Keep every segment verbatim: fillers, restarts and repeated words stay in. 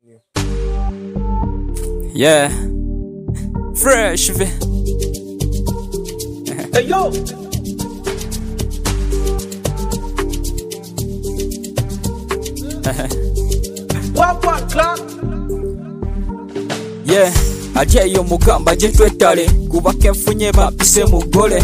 Yeah, fresh. Hey yo, what what clock? Yeah, ajeyo mugamba je twetale kubaka enfunye bapise mugole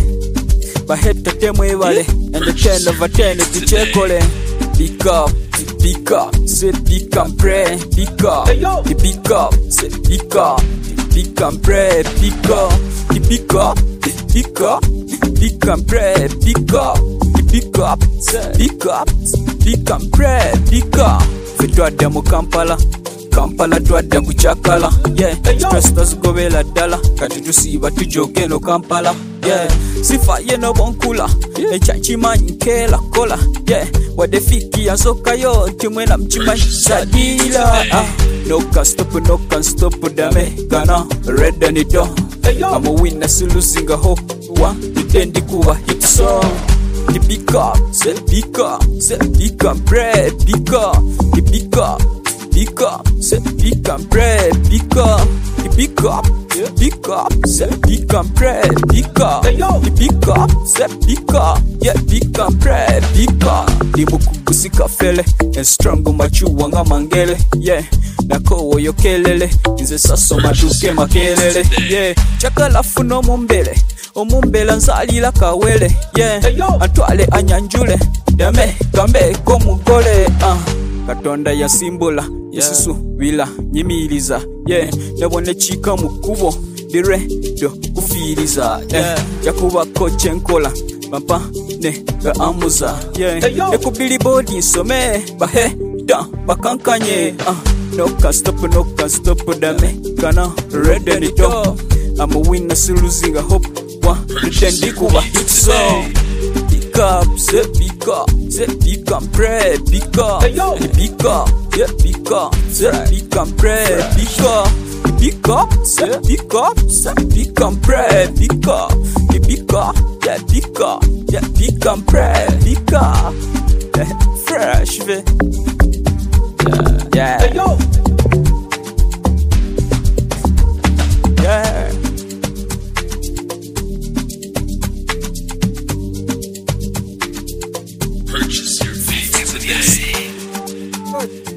bahetta temwebale and the ten over ten tuchekole. Pick up, pick up, say pick and pray, pick up, pick up, say pick up, pick and pray, pick up, pick up, pick up, pick and pray, pick up, pick up, pick up, pick and pray, pick up. Fitwadde mu Kampala, Kampala twadde ku Kyakala, yeah, stress tazigobera ddala, kati tusiiba tujoge no Kampala, yeah, sifaye no bonkula, ekyakimanyi nkeera kola, yeah, wadde fiki yansookayo nti mwena mukimanyi sadira, ah, no can stop, no can stop, dame, gana, red and it on, I'm a winner, so losing a hope, one, then the Cuba hit song. The pick up, say pick up, say pick and pray, pick up, the pick up, pick up, say pick and pray, pick up, the pick up, pick up, say pick and pray, pick up, the pick up, say pick up, yeah, pick and pray, pick up. The mukubusika fele, and strong machu wanga mangele, yeah, nako yokelele, nze saso maduke makelele, yeah, chakala funo mumbele. Omumbela nzalila kawele, yeah, atwale anyanjule, dame kambe ko mugole, ah, Katonda yasimbula, yesusu bila nyimiliza, yeah, nabone chika mukubo, dire do kufiriza, yeah, yakuba koche nkola, papa ne ga amuza, yeah, ekubili body some, bahe da bakankanye, ah, no can stop, no can stop, dame kana red and it up. I'm a winner, so losing a hope. One, then the Cuba hit song. Pick up, say pick up, say pick and pray, pick up, pick up, yeah, pick up, say pick and pray, pick up, pick up, say pick up, say pick and pray, pick up, pick up, yeah, pick up, yeah, pick and pray, pick up, fresh, yeah, yeah. Yeah. Purchase your favorite today.